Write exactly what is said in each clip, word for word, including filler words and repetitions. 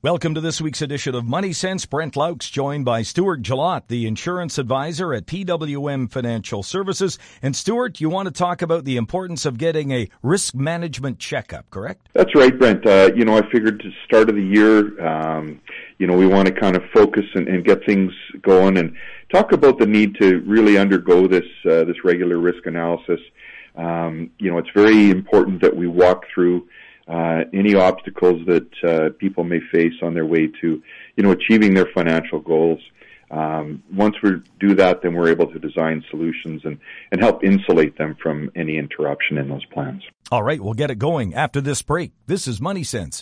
Welcome to this week's edition of Money Sense. Brent Laux joined by Stuart Gillott, the insurance advisor at P W M Financial Services. And Stuart, you want to talk about the importance of getting a risk management checkup, correct? That's right, Brent. Uh, you know, I figured to start of the year, um, you know, we want to kind of focus and, and get things going and talk about the need to really undergo this uh, this regular risk analysis. Um, you know, it's very important that we walk through Uh, any obstacles that uh, people may face on their way to, you know, achieving their financial goals. Um, once we do that, then we're able to design solutions and, and help insulate them from any interruption in those plans. All right, we'll get it going after this break. This is Money Sense.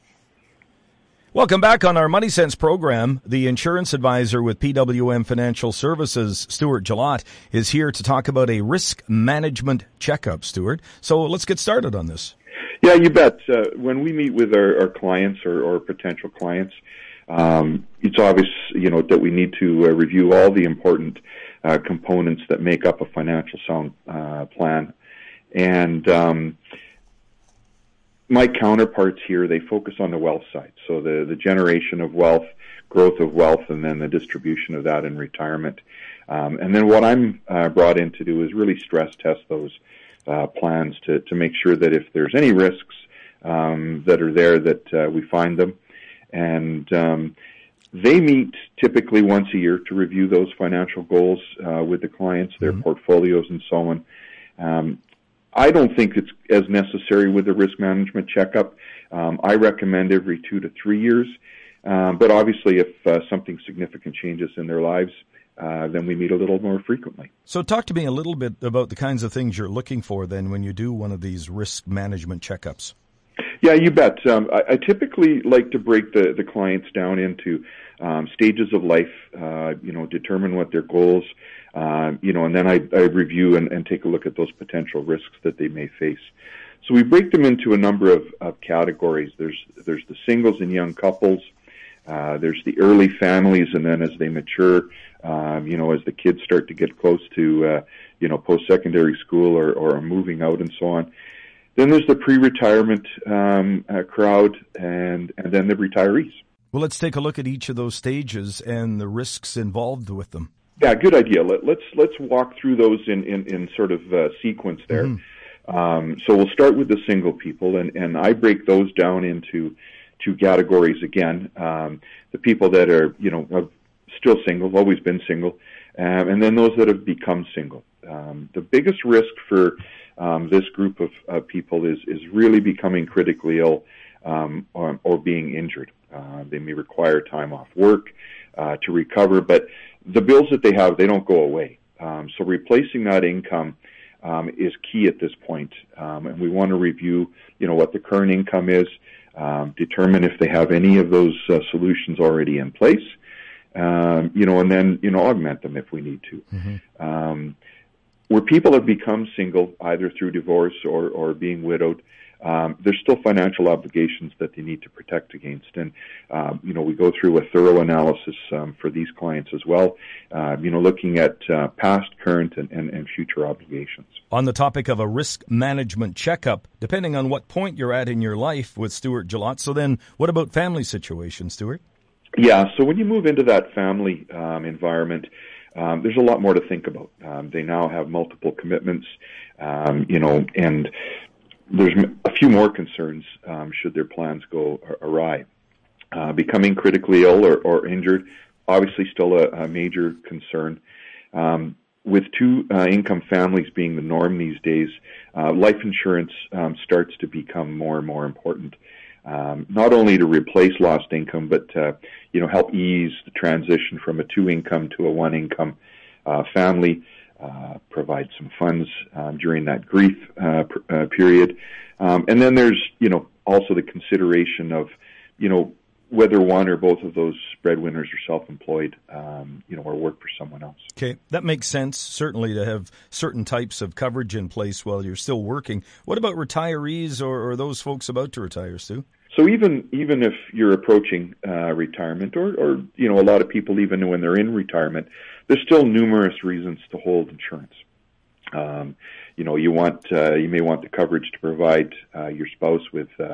Welcome back on our Money Sense program. The insurance advisor with P W M Financial Services, Stuart Gillott, is here to talk about a risk management checkup, Stuart. So let's get started on this. Yeah, you bet. Uh, when we meet with our, our clients or, or potential clients, um, it's obvious, you know, that we need to uh, review all the important uh, components that make up a financial sound uh, plan. And um, my counterparts here, they focus on the wealth side. So the, the generation of wealth, growth of wealth, and then the distribution of that in retirement. Um, and then what I'm uh, brought in to do is really stress test those Uh, plans to, to make sure that if there's any risks um, that are there, that uh, we find them. And um, they meet typically once a year to review those financial goals uh, with the clients, their mm-hmm. portfolios, and so on. Um, I don't think it's as necessary with the risk management checkup. Um, I recommend every two to three years. Um, but obviously, if uh, something significant changes in their lives, Uh, then we meet a little more frequently. So talk to me a little bit about the kinds of things you're looking for then when you do one of these risk management checkups. Yeah, you bet. Um, I, I typically like to break the, the clients down into um, stages of life, uh, you know, determine what their goals, uh, you know, and then I, I review and, and take a look at those potential risks that they may face. So we break them into a number of, of categories. There's, there's the singles and young couples. Uh, there's the early families, and then as they mature, um, you know, as the kids start to get close to, uh, you know, post-secondary school or, or are moving out and so on. Then there's the pre-retirement um, uh, crowd, and, and then the retirees. Well, let's take a look at each of those stages and the risks involved with them. Yeah, good idea. Let, let's let's walk through those in, in, in sort of uh, sequence there. Mm-hmm. Um, so we'll start with the single people, and, and I break those down into two categories again. Um, the people that are, you know, have still single, always been single, um, and then those that have become single. Um, the biggest risk for um, this group of uh, people is, is really becoming critically ill um, or, or being injured. Uh, they may require time off work uh, to recover, but the bills that they have, they don't go away. Um, so replacing that income um, is key at this point, um, and we want to review, you know, what the current income is, Um, determine if they have any of those uh, solutions already in place, um, you know, and then, you know, augment them if we need to. Mm-hmm. Um, where people have become single, either through divorce or, or being widowed, um, there's still financial obligations that they need to protect against. And, um, you know, we go through a thorough analysis um, for these clients as well, uh, you know, looking at uh, past, current, and, and, and future obligations. On the topic of a risk management checkup, depending on what point you're at in your life with Stuart Gillott, so then what about family situations, Stuart? Yeah, so when you move into that family um, environment, um, there's a lot more to think about. Um, they now have multiple commitments, um, you know, and there's a few more concerns um, should their plans go awry. Uh, becoming critically ill or, or injured, obviously still a, a major concern. Um, with two uh, income families being the norm these days, uh, life insurance um, starts to become more and more important. Um, not only to replace lost income, but uh, you know, help ease the transition from a two-income to a one-income uh, family. Uh, provide some funds um, during that grief uh, pr- uh, period. Um, and then there's, you know, also the consideration of, you know, whether one or both of those breadwinners are self-employed, um, you know, or work for someone else. Okay, that makes sense, certainly, to have certain types of coverage in place while you're still working. What about retirees or, or those folks about to retire, Stu? So even even if you're approaching uh, retirement, or, or, you know, a lot of people, even when they're in retirement, there's still numerous reasons to hold insurance. Um, you know, you want uh, you may want the coverage to provide uh, your spouse with uh,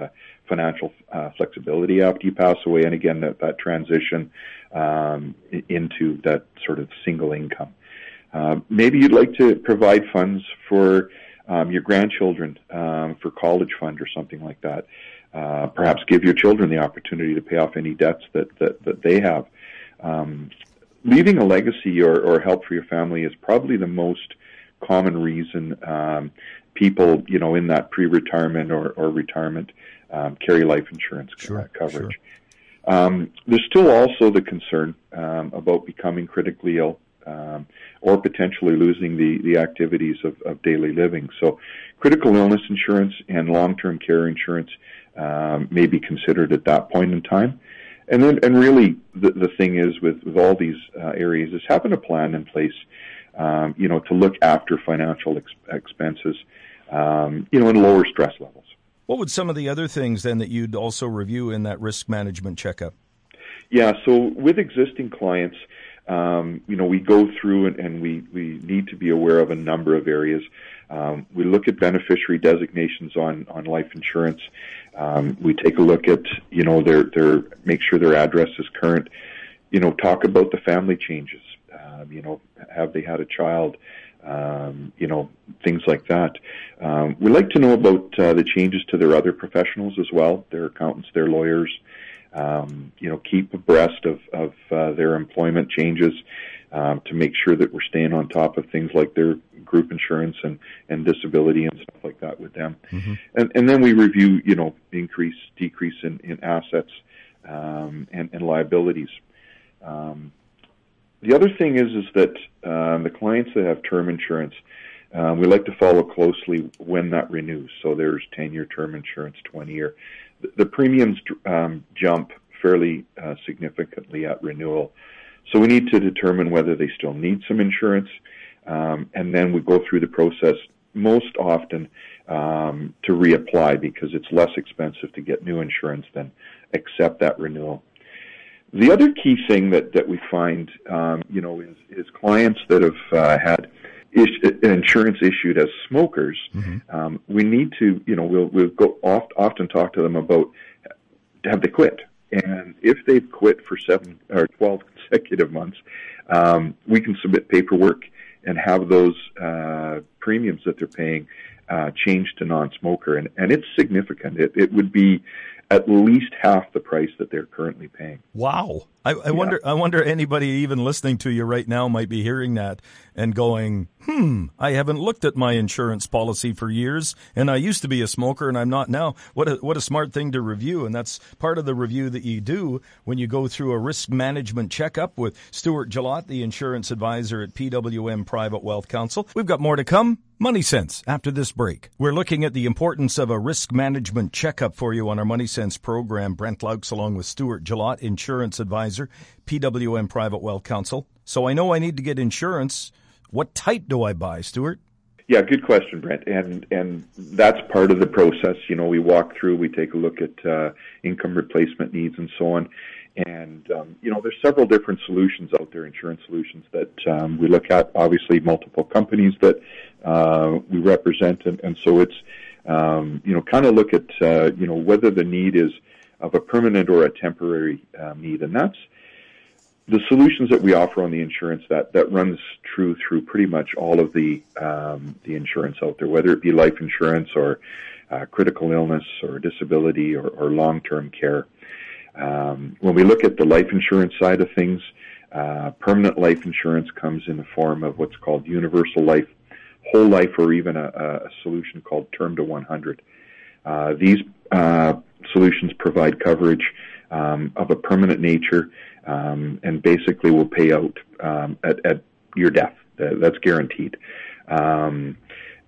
financial uh, flexibility after you pass away, and again, that, that transition um, into that sort of single income. Uh, maybe you'd like to provide funds for um, your grandchildren um, for college fund or something like that. Uh, perhaps give your children the opportunity to pay off any debts that, that, that they have. Um, leaving a legacy or, or help for your family is probably the most common reason um, people, you know, in that pre-retirement or, or retirement um, carry life insurance sure, uh, coverage. Sure. Um, there's still also the concern um, about becoming critically ill um, or potentially losing the, the activities of, of daily living. So critical illness insurance and long-term care insurance um, may be considered at that point in time. And then, and really, the, the thing is with, with all these uh, areas is having a plan in place, um, you know, to look after financial ex- expenses, um, you know, and lower stress levels. What would some of the other things then that you'd also review in that risk management checkup? Yeah, so with existing clients, um, you know, we go through and, and we, we need to be aware of a number of areas. Um, we look at beneficiary designations on, on life insurance. Um, we take a look at, you know, their, their, make sure their address is current. You know, talk about the family changes. Um, you know, have they had a child? Um, you know, things like that. Um, we like to know about uh, the changes to their other professionals as well, their accountants, their lawyers. Um, you know, keep abreast of, of uh, their employment changes um, to make sure that we're staying on top of things like their group insurance and, and disability and stuff like that with them. Mm-hmm. And, and then we review, you know, increase, decrease in, in assets um, and, and liabilities. Um, the other thing is, is that um, the clients that have term insurance, um, we like to follow closely when that renews. So there's ten-year term insurance, twenty-year. The, the premiums um, jump fairly uh, significantly at renewal. So we need to determine whether they still need some insurance, um, and then we go through the process most often um, to reapply because it's less expensive to get new insurance than accept that renewal. The other key thing that, that we find, um, you know, is, is clients that have uh, had is- insurance issued as smokers. Mm-hmm. Um, we need to, you know, we'll we'll go oft, often talk to them about have they quit, and if they've quit for seven or twelve consecutive months, um, we can submit paperwork and have those uh, premiums that they're paying uh, changed to non-smoker, and and it's significant. It it would be at least half the price that they're currently paying. Wow. I, I yeah. wonder I wonder anybody even listening to you right now might be hearing that and going, hmm, I haven't looked at my insurance policy for years, and I used to be a smoker, and I'm not now. What a, what a smart thing to review, and that's part of the review that you do when you go through a risk management checkup with Stuart Gillott, the insurance advisor at P W M Private Wealth Counsel. We've got more to come. Money Sense after this break. We're looking at the importance of a risk management checkup for you on our Money Sense program. Brent Laux along with Stuart Gillott, insurance advisor, P W M Private Wealth Counsel. So I know I need to get insurance. What type do I buy, Stuart? Yeah, good question, Brent. And and that's part of the process. You know, we walk through, we take a look at uh, income replacement needs and so on. And, um, you know, there's several different solutions out there, insurance solutions that um, we look at, obviously multiple companies that uh, we represent. And, and so it's, um, you know, kind of look at, uh, you know, whether the need is of a permanent or a temporary uh, need. And that's the solutions that we offer on the insurance that, that runs true through pretty much all of the um, the insurance out there, whether it be life insurance or uh, critical illness or disability or, or long-term care. Um, when we look at the life insurance side of things, uh, permanent life insurance comes in the form of what's called universal life, whole life, or even a, a solution called term to one hundred. Uh, these uh, solutions provide coverage um, of a permanent nature um, and basically will pay out um, at, at your death. That's guaranteed. Um,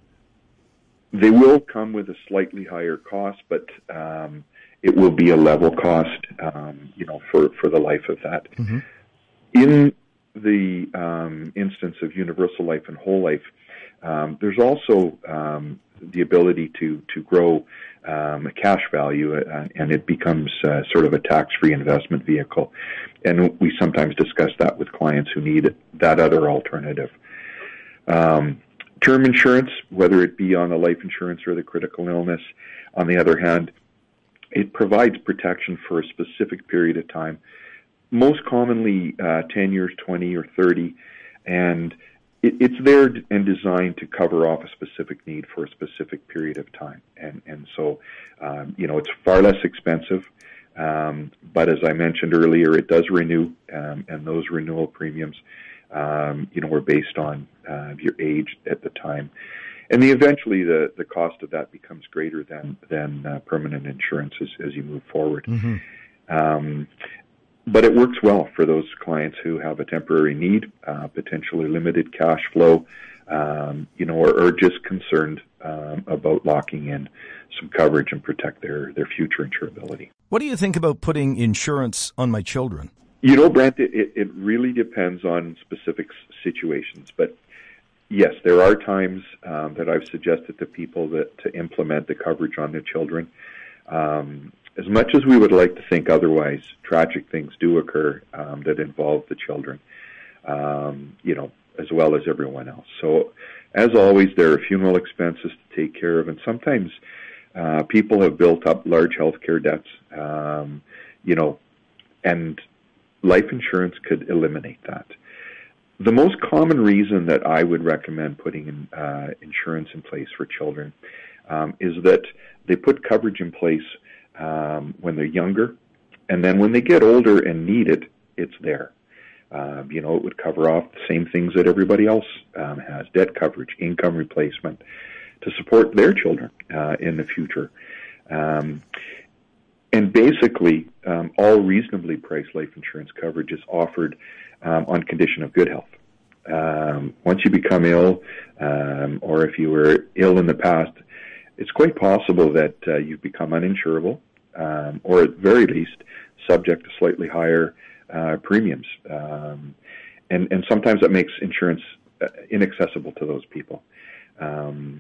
they will come with a slightly higher cost, but um, it will be a level cost, um, you know, for, for the life of that. Mm-hmm. In the um, instance of universal life and whole life, um, there's also um, the ability to to grow um, a cash value, uh, and it becomes uh, sort of a tax-free investment vehicle. And we sometimes discuss that with clients who need that other alternative. Um, term insurance, whether it be on the life insurance or the critical illness, on the other hand, it provides protection for a specific period of time, most commonly uh, ten years, twenty, or thirty, and it, it's there and designed to cover off a specific need for a specific period of time. And, and so, um, you know, it's far less expensive, um, but as I mentioned earlier, it does renew, um, and those renewal premiums, um, you know, are based on uh, your age at the time. And the, eventually the, the cost of that becomes greater than, than uh, permanent insurance as, as you move forward. Mm-hmm. Um, but it works well for those clients who have a temporary need, uh, potentially limited cash flow, um, you know, or, or just concerned um, about locking in some coverage and protect their, their future insurability. What do you think about putting insurance on my children? You know, Brent, it, it really depends on specific situations, but yes, there are times um, that I've suggested to people that to implement the coverage on their children. Um, as much as we would like to think otherwise, tragic things do occur um, that involve the children, um, you know, as well as everyone else. So, as always, there are funeral expenses to take care of, and sometimes uh, people have built up large healthcare debts, um, you know, and life insurance could eliminate that. The most common reason that I would recommend putting in, uh, insurance in place for children um, is that they put coverage in place um, when they're younger, and then when they get older and need it, it's there. Um, you know, it would cover off the same things that everybody else um, has: debt coverage, income replacement, to support their children uh, in the future. Um, and basically, um, all reasonably priced life insurance coverage is offered Um, on condition of good health. Um, once you become ill, um, or if you were ill in the past, it's quite possible that uh, you've become uninsurable, um, or at very least subject to slightly higher uh, premiums. Um, and, and sometimes that makes insurance uh, inaccessible to those people. Um,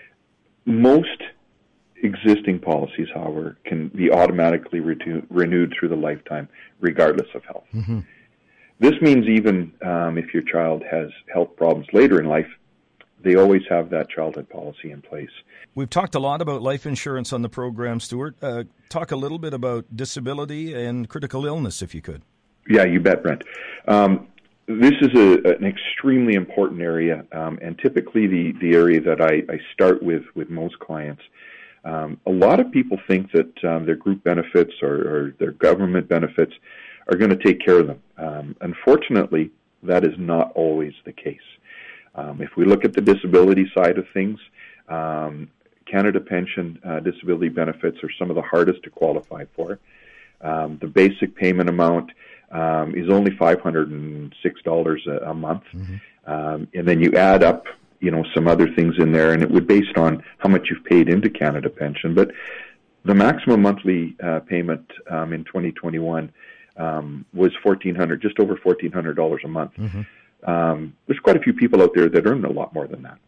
most existing policies, however, can be automatically retu- renewed through the lifetime, regardless of health. Mm-hmm. This means even um, if your child has health problems later in life, they always have that childhood policy in place. We've talked a lot about life insurance on the program, Stuart. Uh, talk a little bit about disability and critical illness, if you could. Yeah, you bet, Brent. Um, this is a, an extremely important area, um, and typically the, the area that I, I start with with most clients. Um, a lot of people think that um, their group benefits or, or their government benefits are going to take care of them. Um, unfortunately, that is not always the case. Um, if we look at the disability side of things, um, Canada Pension uh, disability benefits are some of the hardest to qualify for. Um, the basic payment amount um, is only five hundred six dollars a, a month, mm-hmm. um, and then you add up, you know, some other things in there, and it would based on how much you've paid into Canada Pension. But the maximum monthly uh, payment um, in twenty twenty-one Um, was fourteen hundred, just over fourteen hundred dollars a month. Mm-hmm. Um, there's quite a few people out there that earn a lot more than that.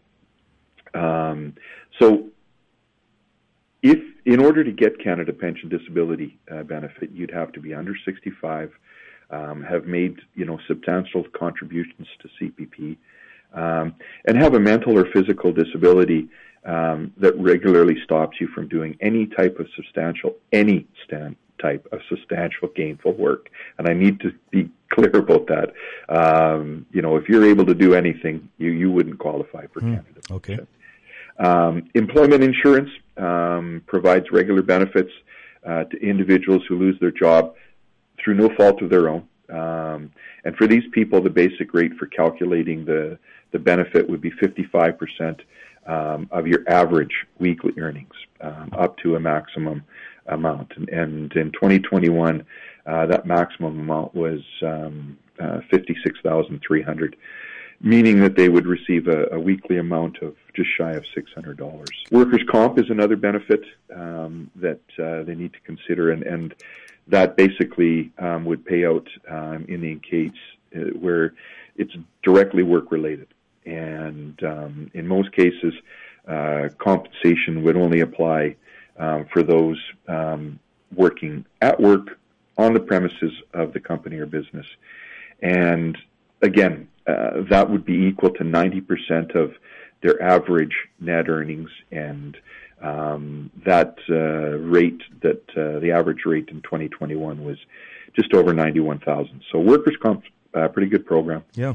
Um, so, if in order to get Canada Pension disability uh, benefit, you'd have to be under sixty-five, um, have made you know substantial contributions to C P P, um, and have a mental or physical disability um, that regularly stops you from doing any type of substantial any stand. type of substantial gainful work. And I need to be clear about that. Um, you know, if you're able to do anything, you, you wouldn't qualify for mm, Canada. Okay. Um, employment insurance um, provides regular benefits uh, to individuals who lose their job through no fault of their own. Um, and for these people, the basic rate for calculating the, the benefit would be fifty-five percent um, of your average weekly earnings, um, up to a maximum amount. And, and in twenty twenty-one, uh, that maximum amount was um, uh, fifty-six thousand three hundred dollars, meaning that they would receive a, a weekly amount of just shy of six hundred dollars. Workers' comp is another benefit um, that uh, they need to consider, and, and that basically um, would pay out um, in the case uh, where it's directly work-related. And um, in most cases, uh, compensation would only apply Um, for those um, working at work on the premises of the company or business. And again, uh, that would be equal to ninety percent of their average net earnings, and Um, that uh, rate, that uh, the average rate in twenty twenty-one was just over ninety-one thousand. So workers' comp, uh, pretty good program. Yeah.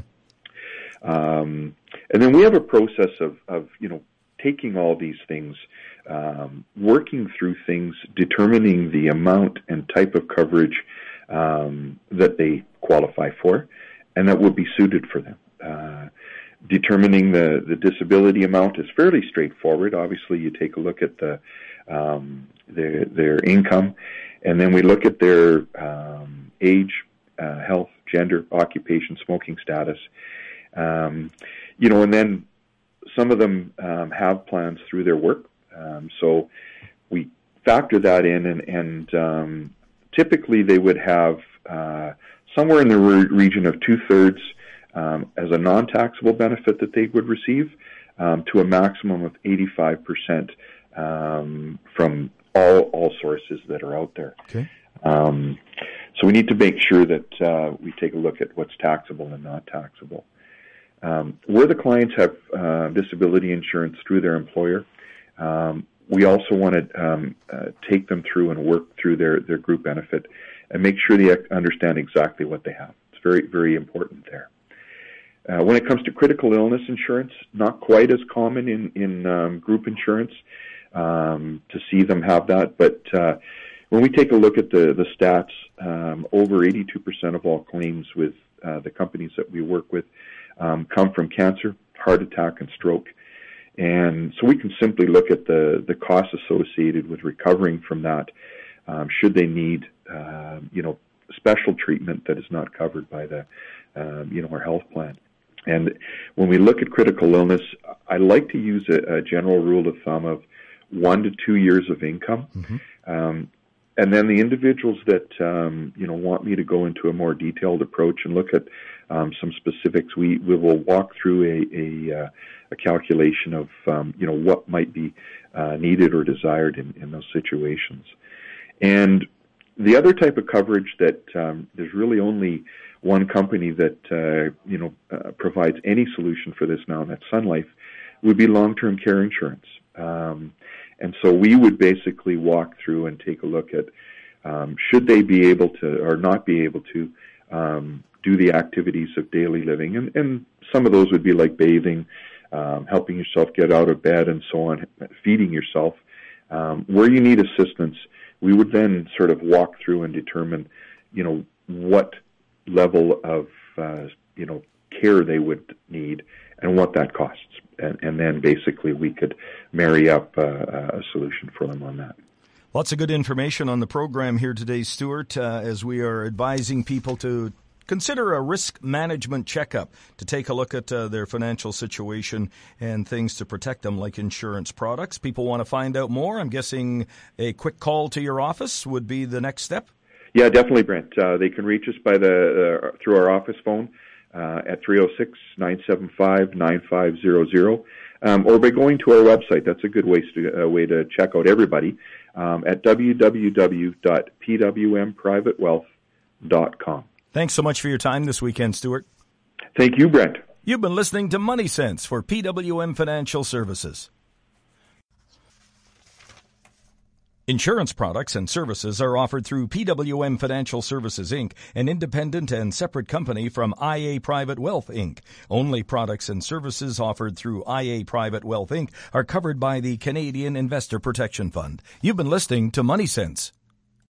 Um, and then we have a process of, of you know, taking all these things, um, working through things, determining the amount and type of coverage um, that they qualify for, and that would be suited for them. Uh, determining the, the disability amount is fairly straightforward. Obviously, you take a look at the um, their, their income, and then we look at their um, age, uh, health, gender, occupation, smoking status. Um, you know, and then some of them um, have plans through their work. Um, so we factor that in, and, and um, typically they would have uh, somewhere in the re- region of two-thirds um, as a non-taxable benefit that they would receive, um, to a maximum of eighty-five percent um, from all all sources that are out there. Okay. Um, so we need to make sure that uh, we take a look at what's taxable and not taxable. Um, where the clients have uh, disability insurance through their employer, um, we also want to um, uh, take them through and work through their, their group benefit and make sure they understand exactly what they have. It's very, very important there. Uh, when it comes to critical illness insurance, not quite as common in, in um, group insurance um, to see them have that, but uh, when we take a look at the, the stats, um, over eighty-two percent of all claims with uh, the companies that we work with Um, come from cancer, heart attack, and stroke. And so we can simply look at the, the costs associated with recovering from that, um, should they need, uh, you know, special treatment that is not covered by the, um, you know, our health plan. And when we look at critical illness, I like to use a, a general rule of thumb of one to two years of income. Mm-hmm. Um, and then the individuals that, um, you know, want me to go into a more detailed approach and look at Um, some specifics, we, we will walk through a, a, uh, a calculation of, um, you know, what might be uh, needed or desired in, in those situations. And the other type of coverage that um, there's really only one company that, uh, you know, uh, provides any solution for this now, and that's Sun Life, would be long-term care insurance. Um, and so we would basically walk through and take a look at um, should they be able to or not be able to um, do the activities of daily living, and, and some of those would be like bathing, um, helping yourself get out of bed and so on, feeding yourself. Um, where you need assistance, we would then sort of walk through and determine, you know, what level of, uh, you know, care they would need and what that costs. And, and then basically we could marry up uh, a solution for them on that. Lots of good information on the program here today, Stuart, uh, as we are advising people to consider a risk management checkup to take a look at uh, their financial situation and things to protect them, like insurance products. People want to find out more. I'm guessing a quick call to your office would be the next step? Yeah, definitely, Brent. Uh, they can reach us by the uh, through our office phone uh, at three oh six, nine seven five, nine five zero zero, um, or by going to our website. That's a good way to, uh, way to check out everybody um, at w w w dot p w m private wealth dot com. Thanks so much for your time this weekend, Stuart. Thank you, Brent. You've been listening to Money Sense for P W M Financial Services. Insurance products and services are offered through P W M Financial Services, Incorporated, an independent and separate company from I A Private Wealth, Incorporated. Only products and services offered through I A Private Wealth, Incorporated are covered by the Canadian Investor Protection Fund. You've been listening to Money Sense.